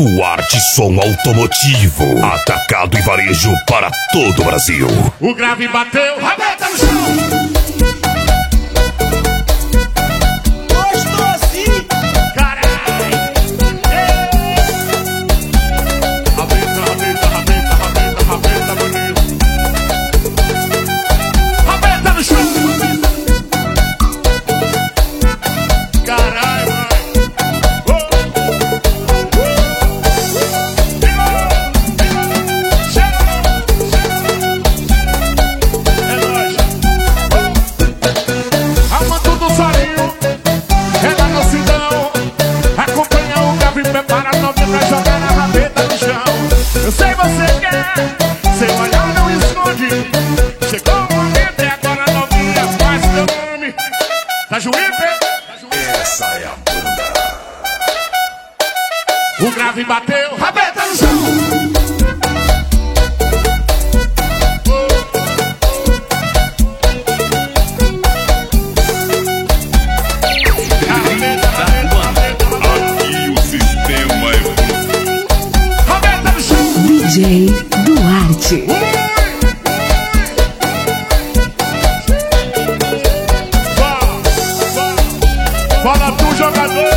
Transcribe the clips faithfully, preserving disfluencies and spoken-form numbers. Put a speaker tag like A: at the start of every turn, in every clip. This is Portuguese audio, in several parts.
A: Duarte Som Automotivo, atacado e varejo para todo o Brasil.
B: O grave bateu, rabeta no chão.
C: Eu sei você quer, seu olhar não esconde. Chegou o momento e agora novinha faz meu nome. Tá Juípe?
A: Essa é a banda.
C: O grave bateu, rabeta no chão.
D: D J Duarte.
C: Fala tu, jogador.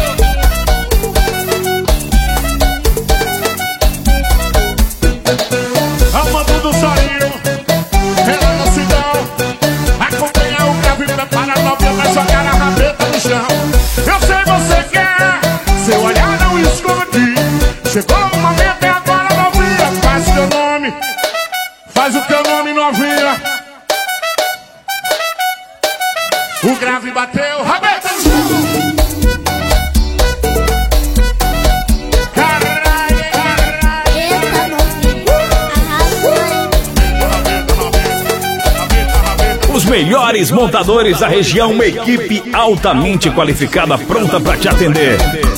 C: Amando do Sorinho, pela nocidão. Acompanha o grave, prepara a novinha, vai jogar a rabeta no chão. Eu sei você quer, seu olhar não esconde. Chegou o momento e agora faz o teu nome, faz o teu nome, novinha. O grave bateu, rabeta no chão. Caralho, caralho.
E: Eita, novinha, arrasou.
F: Os melhores montadores da região, uma equipe altamente qualificada, pronta para te atender.